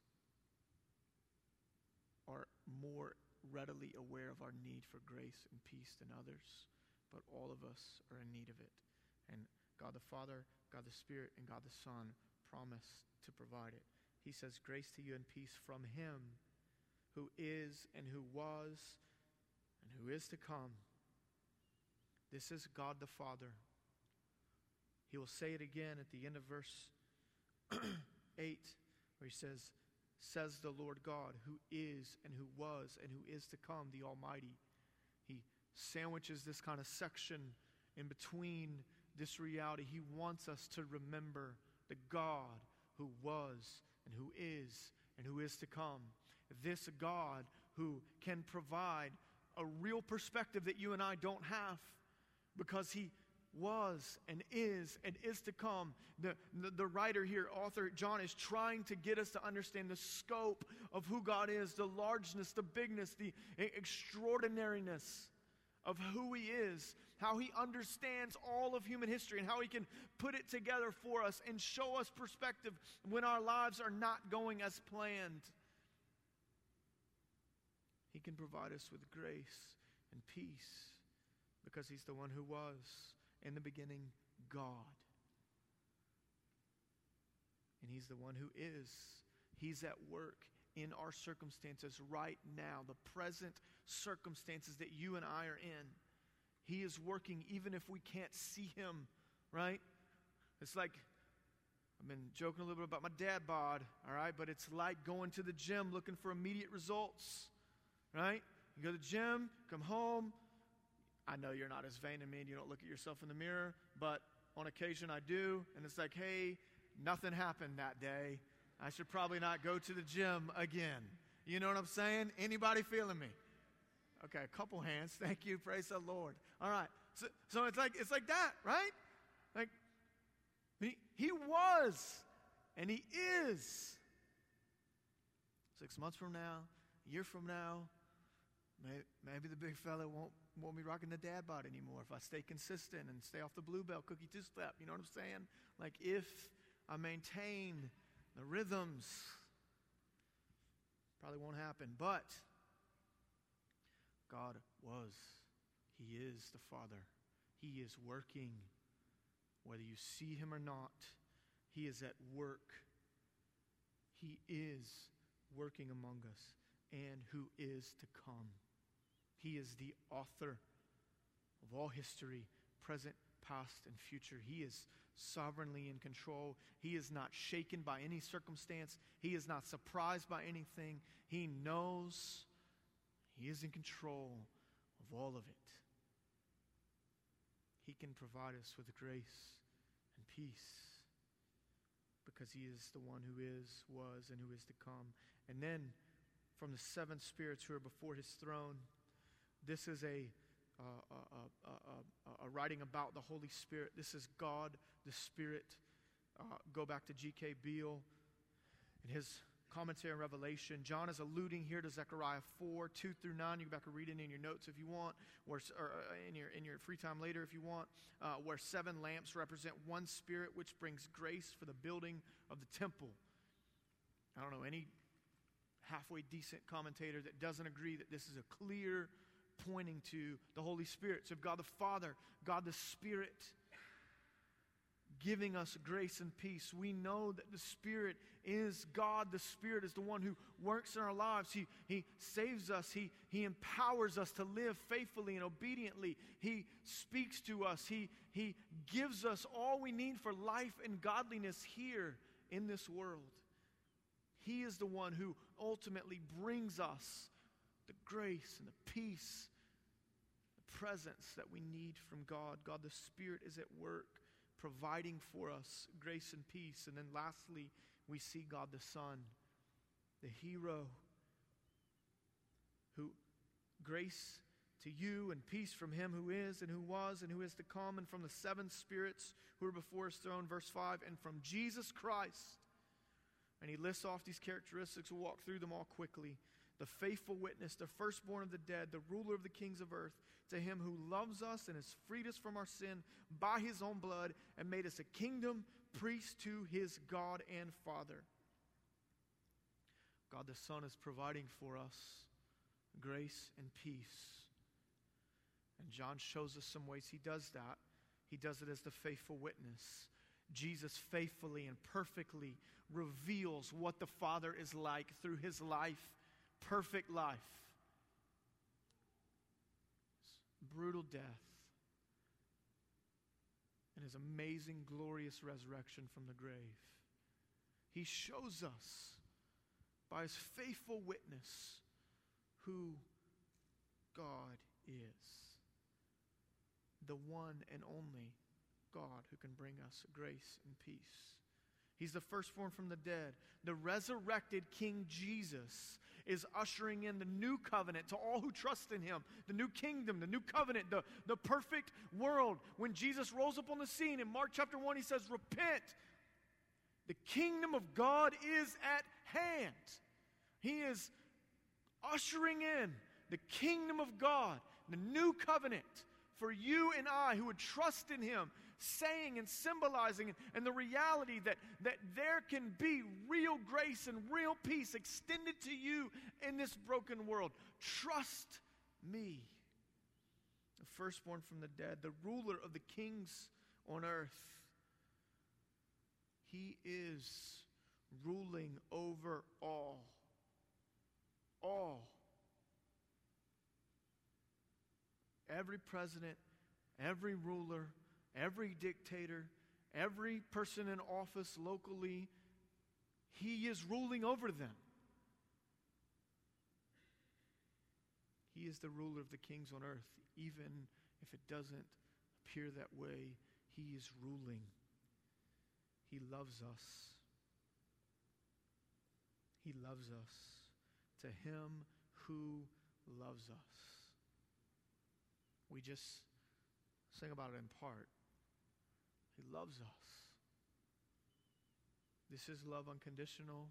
are more readily aware of our need for grace and peace than others, but all of us are in need of it. And God the Father, God the Spirit, and God the Son promise to provide it. He says, grace to you and peace from him who is and who was and who is to come. This is God the Father. He will say it again at the end of verse eight, where he says, says the Lord God, who is and who was and who is to come, the Almighty. He sandwiches this kind of section in between this reality. He wants us to remember the God who was and who is and who is to come. This God who can provide a real perspective that you and I don't have, because he was and is and is to come. The, the, the writer here, author John, is trying to get us to understand the scope of who God is, the largeness, the bigness, the extraordinariness of who he is, how he understands all of human history, and how he can put it together for us and show us perspective when our lives are not going as planned. He can provide us with grace and peace because he's the one who was in the beginning God. And he's the one who is. He's at work in our circumstances right now, the present circumstances that you and I are in. He is working even if we can't see him, right? It's like, I've been joking a little bit about my dad bod, all right? But it's like going to the gym looking for immediate results, right? You go to the gym, come home. I know you're not as vain as me and you don't look at yourself in the mirror, but on occasion I do, and it's like, hey, nothing happened that day. I should probably not go to the gym again. You know what I'm saying? Anybody feeling me? Okay, a couple hands. Thank you. Praise the Lord. All right. So, so it's like it's like that, right? Like he, he was and he is. Six months from now, a year from now, maybe, maybe the big fella won't won't be rocking the dad bod anymore if I stay consistent and stay off the Bluebell cookie two-step. You know what I'm saying? Like if I maintain the rhythms, probably won't happen. But God was. He is the Father. He is working. Whether you see him or not, he is at work. He is working among us, and who is to come. He is the author of all history, present, past, and future. He is sovereignly in control. He is not shaken by any circumstance. He is not surprised by anything. He knows he is in control of all of it. He can provide us with grace and peace because he is the one who is, was, and who is to come. And then from the seven spirits who are before his throne, this is a, uh, a, a, a, a writing about the Holy Spirit. This is God, the Spirit. Uh, go back to G K Beale in his commentary on Revelation. John is alluding here to Zechariah four, two through nine. You can go back and read it in your notes if you want, or, or in your in your free time later if you want, uh, where seven lamps represent one Spirit which brings grace for the building of the temple. I don't know any halfway decent commentator that doesn't agree that this is a clear pointing to the Holy Spirit. So God the Father, God the Spirit, giving us grace and peace. We know that the Spirit is God. The Spirit is the one who works in our lives. He, he saves us. He, he empowers us to live faithfully and obediently. He speaks to us. He, he gives us all we need for life and godliness here in this world. He is the one who ultimately brings us the grace and the peace, the presence that we need from God. God the Spirit is at work, providing for us grace and peace. And then lastly, we see God the Son, the hero, who grace to you and peace from him who is and who was and who is to come, and from the seven spirits who are before his throne, verse five, and from Jesus Christ. And he lists off these characteristics. We'll walk through them all quickly. The faithful witness, the firstborn of the dead, the ruler of the kings of earth, to him who loves us and has freed us from our sin by his own blood and made us a kingdom, priest to his God and Father. God the Son is providing for us grace and peace. And John shows us some ways he does that. He does it as the faithful witness. Jesus faithfully and perfectly reveals what the Father is like through his life, perfect life, his brutal death, and his amazing, glorious resurrection from the grave. He shows us by his faithful witness who God is, the one and only God who can bring us grace and peace. He's the firstborn from the dead. The resurrected King Jesus is ushering in the new covenant to all who trust in him. The new kingdom, the new covenant, the, the perfect world. When Jesus rolls up on the scene in Mark chapter one, he says, repent. The kingdom of God is at hand. He is ushering in the kingdom of God, the new covenant for you and I who would trust in him, saying and symbolizing and the reality that, that there can be real grace and real peace extended to you in this broken world. Trust me. The firstborn from the dead, the ruler of the kings on earth. He is ruling over all. All. Every president, every ruler, every dictator, every person in office locally, he is ruling over them. He is the ruler of the kings on earth. Even if it doesn't appear that way, he is ruling. He loves us. He loves us. To him who loves us. We just sing about it in part. He loves us. This is love unconditional.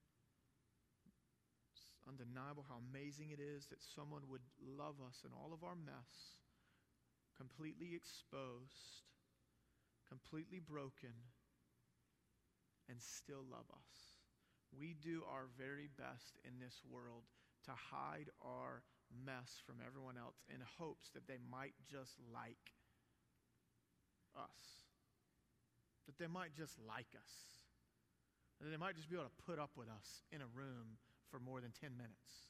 It's undeniable how amazing it is that someone would love us in all of our mess, completely exposed, completely broken, and still love us. We do our very best in this world to hide our mess from everyone else in hopes that they might just like us. That they might just like us. That they might just be able to put up with us in a room for more than ten minutes.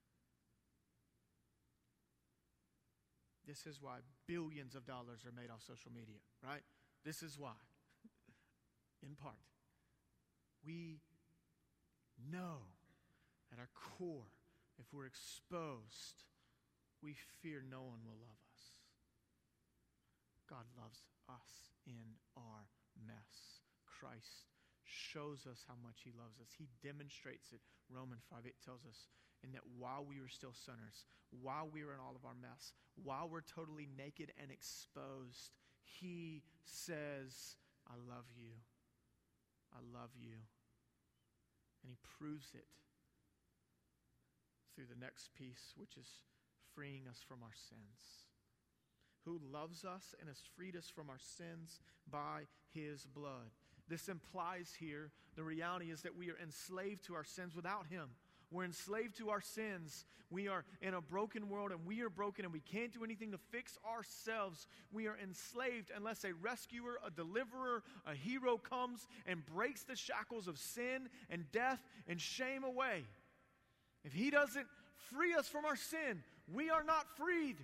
This is why billions of dollars are made off social media, right? This is why, in part. We know at our core, if we're exposed, we fear no one will love us. God loves us in our mess. Christ shows us how much he loves us. He demonstrates it. Romans five eight tells us, in that while we were still sinners, while we were in all of our mess, while we're totally naked and exposed, he says, I love you. I love you. And he proves it through the next piece, which is freeing us from our sins. Who loves us and has freed us from our sins by his blood. This implies here, the reality is that we are enslaved to our sins without him. We're enslaved to our sins. We are in a broken world and we are broken and we can't do anything to fix ourselves. We are enslaved unless a rescuer, a deliverer, a hero comes and breaks the shackles of sin and death and shame away. If he doesn't free us from our sin, we are not freed.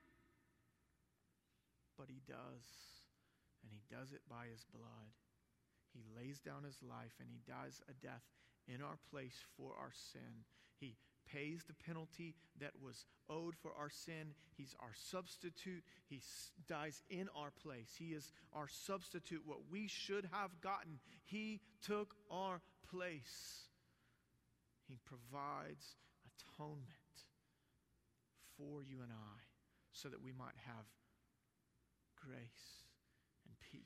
But he does, and he does it by his blood. He lays down his life and he dies a death in our place for our sin. He pays the penalty that was owed for our sin. He's our substitute. He dies in our place. He is our substitute. What we should have gotten, he took our place. He provides atonement for you and I so that we might have grace and peace.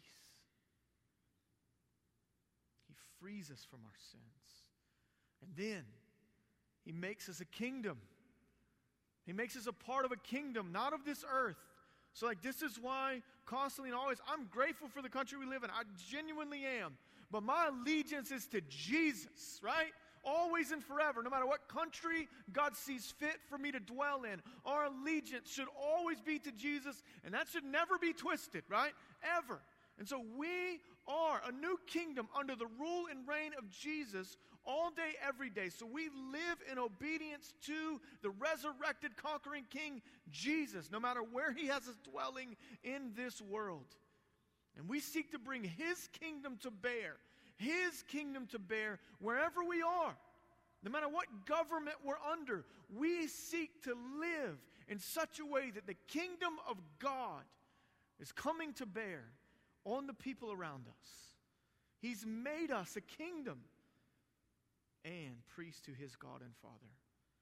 He frees us from our sins. And then he makes us a kingdom. He makes us a part of a kingdom, not of this earth. So like this is why constantly and always, I'm grateful for the country we live in. I genuinely am. But my allegiance is to Jesus, right? Always and forever, no matter what country God sees fit for me to dwell in. Our allegiance should always be to Jesus, and that should never be twisted, right? Ever. And so we are a new kingdom under the rule and reign of Jesus all day, every day. So we live in obedience to the resurrected, conquering King Jesus, no matter where he has us dwelling in this world. And we seek to bring his kingdom to bear, his kingdom to bear wherever we are. No matter what government we're under, we seek to live in such a way that the kingdom of God is coming to bear on the people around us. He's made us a kingdom and priest to his God and Father.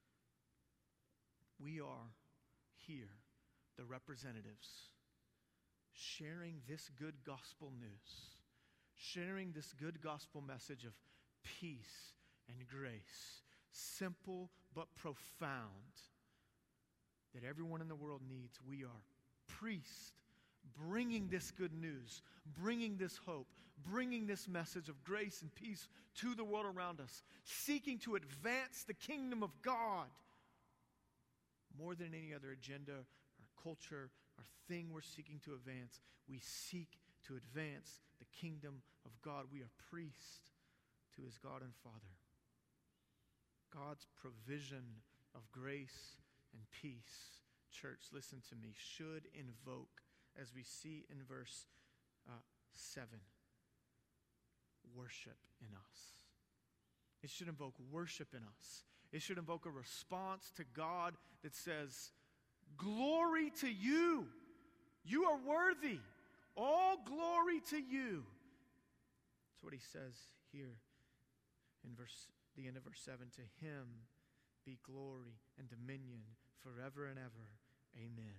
We are here, the representatives, sharing this good gospel news, sharing this good gospel message of peace and grace, simple but profound, that everyone in the world needs. We are priests bringing this good news, bringing this hope, bringing this message of grace and peace to the world around us, seeking to advance the kingdom of God more than any other agenda or culture or thing we're seeking to advance. We seek to advance the kingdom of God. We are priests to his God and Father. God's provision of grace and peace, church, listen to me, should invoke, as we see in verse uh, seven, worship in us. It should invoke worship in us. It should invoke a response to God that says, glory to you. You are worthy. All glory to you. That's what he says here in verse, the end of verse seven. To him be glory and dominion forever and ever. Amen.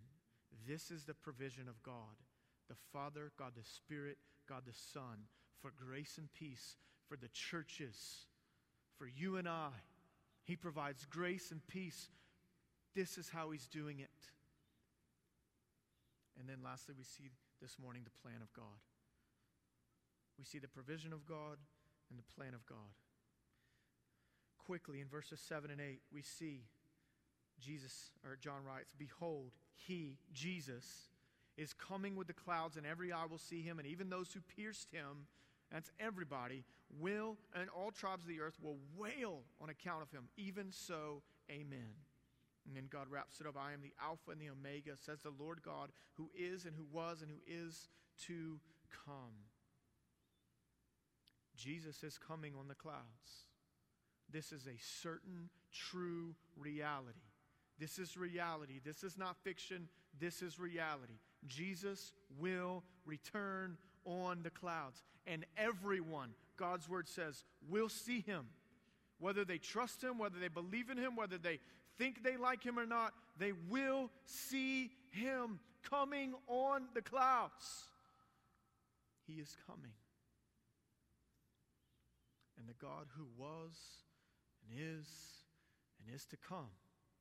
This is the provision of God, the Father, God the Spirit, God the Son, for grace and peace for the churches, for you and I. He provides grace and peace. This is how he's doing it. And then lastly, we see this morning the plan of God. We see the provision of God and the plan of God. Quickly, in verses seven and eight, we see Jesus, or John writes, "Behold, he, Jesus, is coming with the clouds, and every eye will see him, and even those who pierced him," that's everybody, "will, and all tribes of the earth will wail on account of him. Even so, amen." And then God wraps it up. "I am the Alpha and the Omega, says the Lord God, who is and who was and who is to come." Jesus is coming on the clouds. This is a certain, true reality. This is reality. This is not fiction. This is reality. Jesus will return on the clouds. And everyone, God's word says, will see him. Whether they trust him, whether they believe in him, whether they think they like him or not, they will see him coming on the clouds. He is coming. And the God who was and is and is to come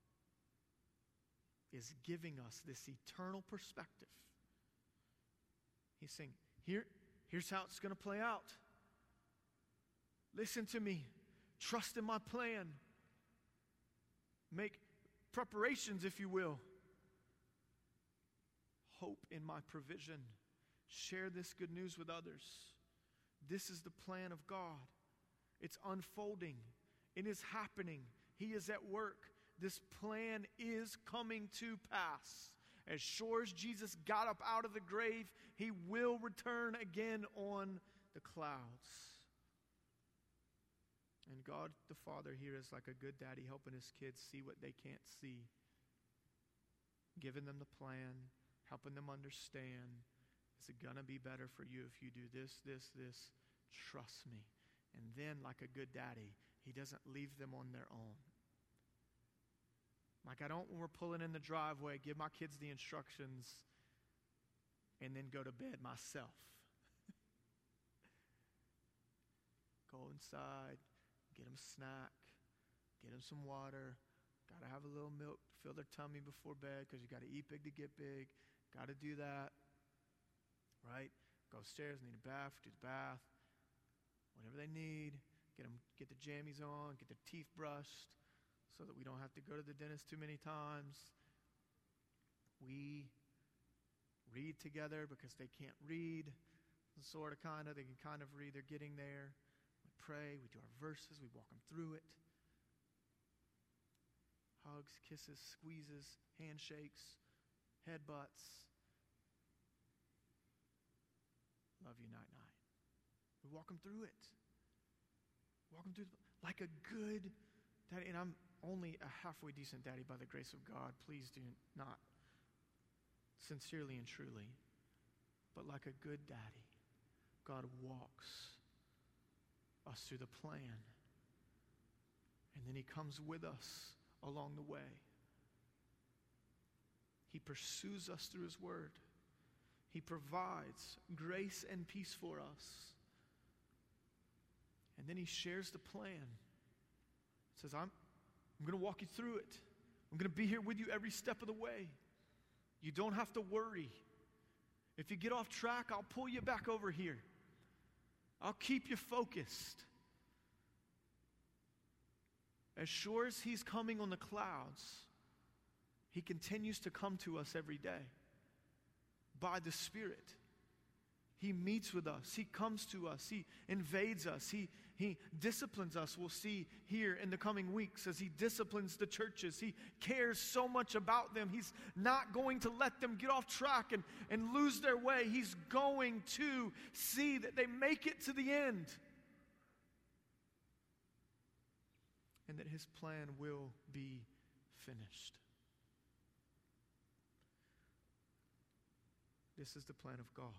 is giving us this eternal perspective. He's saying, Here, here's how it's going to play out. Listen to me. Trust in my plan. Make preparations, if you will. Hope in my provision. Share this good news with others. This is the plan of God. It's unfolding. It is happening. He is at work. This plan is coming to pass. As sure as Jesus got up out of the grave, he will return again on the clouds. And God the Father here is like a good daddy helping his kids see what they can't see. Giving them the plan, helping them understand. Is it going to be better for you if you do this, this, this? Trust me. And then, like a good daddy, he doesn't leave them on their own. Like I don't, when we're pulling in the driveway, give my kids the instructions and then go to bed myself. Go inside, get them a snack, get them some water. Got to have a little milk to fill their tummy before bed because you got to eat big to get big. Got to do that, right? Go upstairs, need a bath, do the bath. Whatever they need, get them, get the jammies on, get their teeth brushed so that we don't have to go to the dentist too many times. We read together because they can't read, sort of, kind of. They can kind of read. They're getting there. We pray. We do our verses. We walk them through it. Hugs, kisses, squeezes, handshakes, headbutts. Love you, night, night. We walk them through it. Walk them through the, like a good daddy. And I'm only a halfway decent daddy by the grace of God. Please do not, sincerely and truly. But like a good daddy, God walks us through the plan. And then he comes with us along the way. He pursues us through his word. He provides grace and peace for us. And then he shares the plan. He says, I'm, I'm going to walk you through it. I'm going to be here with you every step of the way. You don't have to worry. If you get off track, I'll pull you back over here. I'll keep you focused. As sure as he's coming on the clouds, he continues to come to us every day by the Spirit. He meets with us. He comes to us. He invades us. He, he disciplines us. We'll see here in the coming weeks as he disciplines the churches. He cares so much about them. He's not going to let them get off track and, and lose their way. He's going to see that they make it to the end. And that his plan will be finished. This is the plan of God.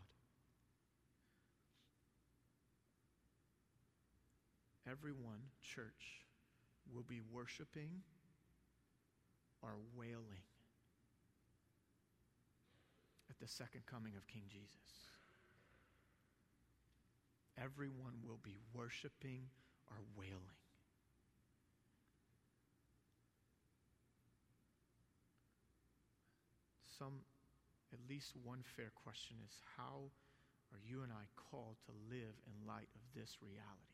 Everyone, church, will be worshiping or wailing at the second coming of King Jesus. Everyone will be worshiping or wailing. Some, at least one fair question is, how are you and I called to live in light of this reality?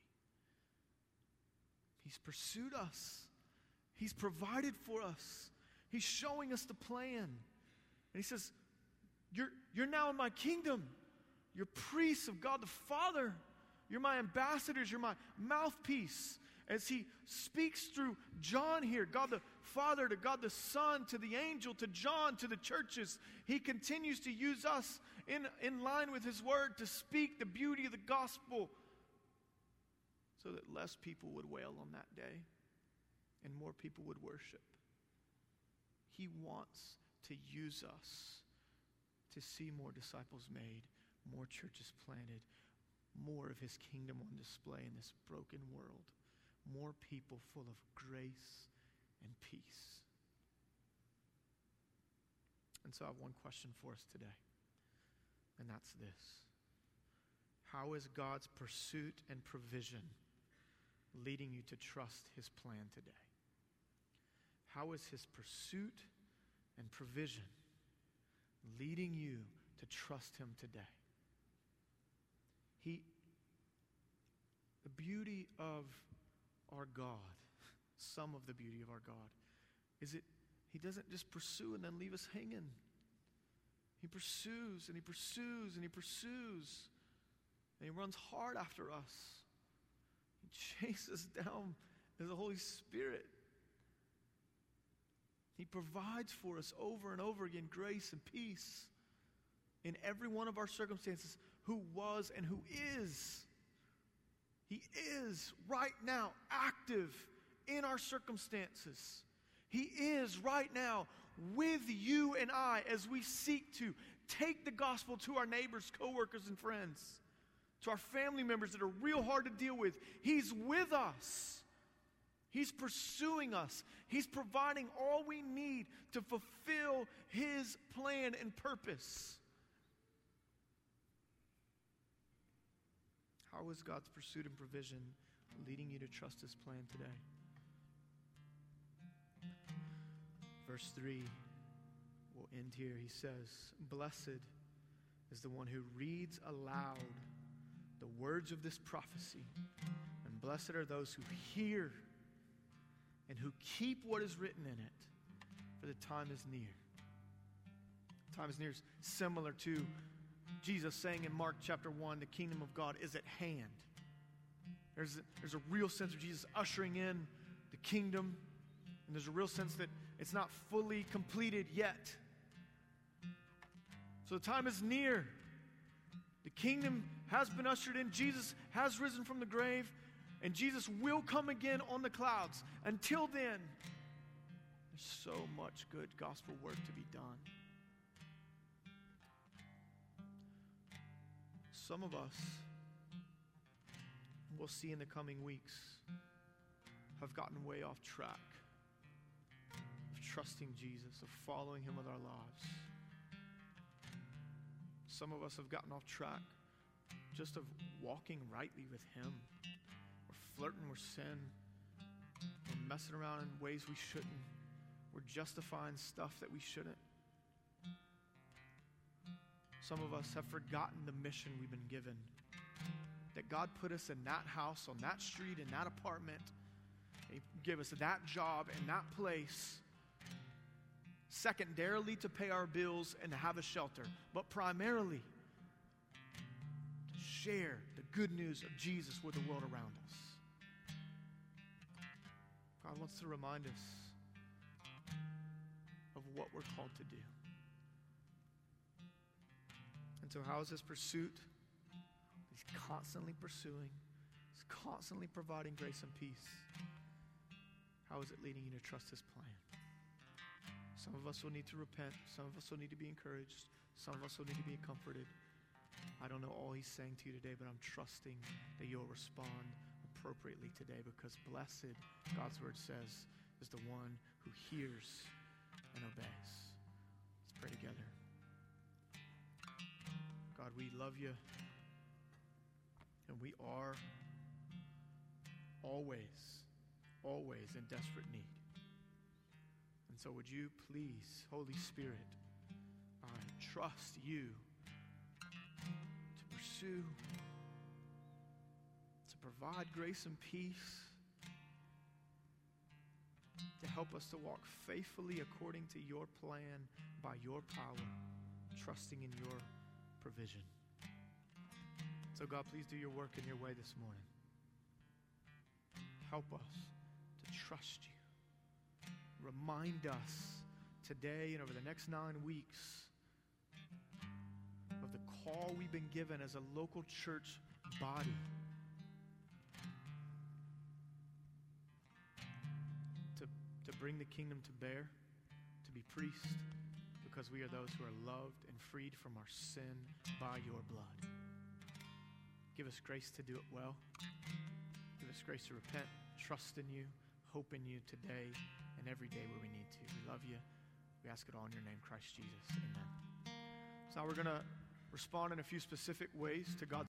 He's pursued us. He's provided for us. He's showing us the plan. And he says, you're, you're now in my kingdom. You're priests of God the Father. You're my ambassadors. You're my mouthpiece. As he speaks through John here, God the Father to God the Son, to the angel, to John, to the churches, he continues to use us in, in line with his word to speak the beauty of the gospel so that less people would wail on that day and more people would worship. He wants to use us to see more disciples made, more churches planted, more of his kingdom on display in this broken world, more people full of grace and peace. And so I have one question for us today, and that's this. How is God's pursuit and provision leading you to trust his plan today? How is his pursuit and provision leading you to trust him today? He, the beauty of our God, some of the beauty of our God, is it he doesn't just pursue and then leave us hanging. He pursues and he pursues and he pursues. And he runs hard after us. He chases down as the Holy Spirit. He provides for us over and over again grace and peace in every one of our circumstances, who was and who is. He is right now active in our circumstances. He is right now with you and I as we seek to take the gospel to our neighbors, coworkers, and friends, to our family members that are real hard to deal with. He's with us. He's pursuing us. He's providing all we need to fulfill his plan and purpose. How is God's pursuit and provision leading you to trust his plan today? Verse three, we'll end here. He says, blessed is the one who reads aloud the words of this prophecy, and blessed are those who hear and who keep what is written in it, for the time is near. Time is near is similar to Jesus saying in Mark chapter one, the kingdom of God is at hand. There's a, there's a real sense of Jesus ushering in the kingdom, and there's a real sense that it's not fully completed yet. So the time is near. The kingdom has been ushered in. Jesus has risen from the grave, and Jesus will come again on the clouds. Until then, there's so much good gospel work to be done. Some of us, we'll see in the coming weeks, have gotten way off track of trusting Jesus, of following him with our lives. Some of us have gotten off track just of walking rightly with him. We're flirting with sin. We're messing around in ways we shouldn't. We're justifying stuff that we shouldn't. Some of us have forgotten the mission we've been given. That God put us in that house, on that street, in that apartment. He gave us that job in that place. Secondarily, to pay our bills and to have a shelter. But primarily, to share the good news of Jesus with the world around us. God wants to remind us of what we're called to do. And so how is this pursuit? He's constantly pursuing. He's constantly providing grace and peace. How is it leading you to trust his plan? Some of us will need to repent. Some of us will need to be encouraged. Some of us will need to be comforted. I don't know all he's saying to you today, but I'm trusting that you'll respond appropriately today, because blessed, God's word says, is the one who hears and obeys. Let's pray together. God, we love you, and we are always, always in desperate need. And so would you please, Holy Spirit, uh, trust you to pursue, to provide grace and peace, to help us to walk faithfully according to your plan, by your power, trusting in your provision. So God, please do your work in your way this morning. Help us to trust you. Remind us today and over the next nine weeks of the call we've been given as a local church body to, to bring the kingdom to bear, to be priests, because we are those who are loved and freed from our sin by your blood. Give us grace to do it well. Give us grace to repent, trust in you, hope in you today and every day where we need to. We love you. We ask it all in your name, Christ Jesus. Amen. So now we're going to respond in a few specific ways to God's